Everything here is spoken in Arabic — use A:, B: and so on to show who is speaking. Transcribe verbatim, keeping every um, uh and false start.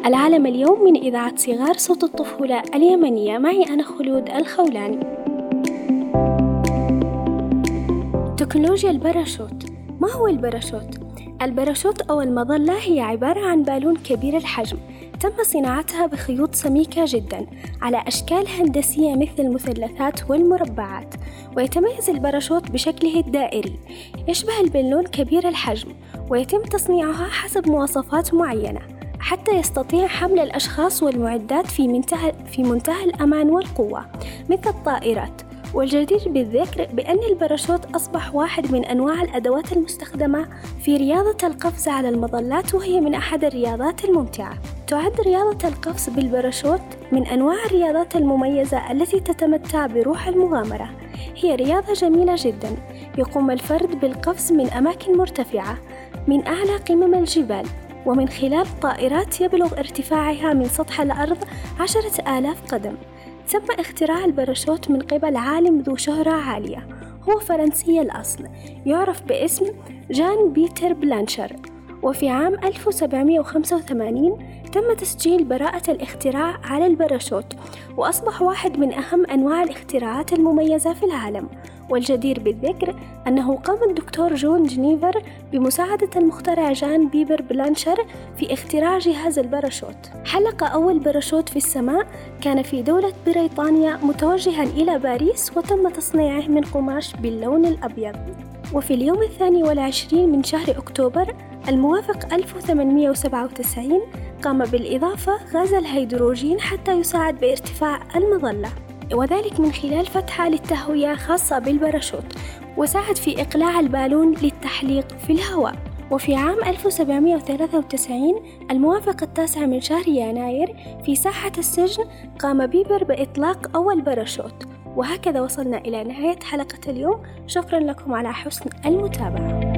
A: العالم اليوم من إذاعة صغار صوت الطفولة اليمنية، معي أنا خلود الخولاني. تكنولوجيا الباراشوت. ما هو الباراشوت؟ الباراشوت أو المظلة هي عبارة عن بالون كبير الحجم تم صناعتها بخيوط سميكة جدا على أشكال هندسية مثل المثلثات والمربعات. ويتميز الباراشوت بشكله الدائري، يشبه البالون كبير الحجم، ويتم تصنيعها حسب مواصفات معينة حتى يستطيع حمل الأشخاص والمعدات في منتهى, في منتهى الأمان والقوة مثل الطائرات. والجدير بالذكر بأن الباراشوت أصبح واحد من أنواع الأدوات المستخدمة في رياضة القفز على المظلات، وهي من أحد الرياضات الممتعة. تعد رياضة القفز بالباراشوت من أنواع الرياضات المميزة التي تتمتع بروح المغامرة. هي رياضة جميلة جدا، يقوم الفرد بالقفز من أماكن مرتفعة من أعلى قمم الجبال، ومن خلال طائرات يبلغ ارتفاعها من سطح الأرض عشرة آلاف قدم. تم اختراع الباراشوت من قبل عالم ذو شهرة عالية، هو فرنسي الأصل، يعرف باسم جان بيتر بلانشر. وفي عام ألف وسبعمائة وخمسة وثمانين تم تسجيل براءة الاختراع على الباراشوت، وأصبح واحد من أهم أنواع الاختراعات المميزة في العالم. والجدير بالذكر أنه قام الدكتور جون جنيفر بمساعدة المخترع جان بيبر بلانشر في اختراع جهاز الباراشوت. حلق أول باراشوت في السماء كان في دولة بريطانيا متوجها إلى باريس، وتم تصنيعه من قماش باللون الأبيض. وفي اليوم الثاني والعشرين من شهر أكتوبر الموافق ألف وثمانمائة وسبعة وتسعين قام بالإضافة غاز الهيدروجين حتى يساعد بارتفاع المظلة، وذلك من خلال فتحة للتهوية خاصة بالباراشوت، وساعد في إقلاع البالون للتحليق في الهواء. وفي عام ألف وسبعمائة وثلاثة وتسعين الموافق التاسع من شهر يناير في ساحة السجن قام بيبر بإطلاق أول باراشوت. وهكذا وصلنا إلى نهاية حلقة اليوم. شكرا لكم على حسن المتابعة.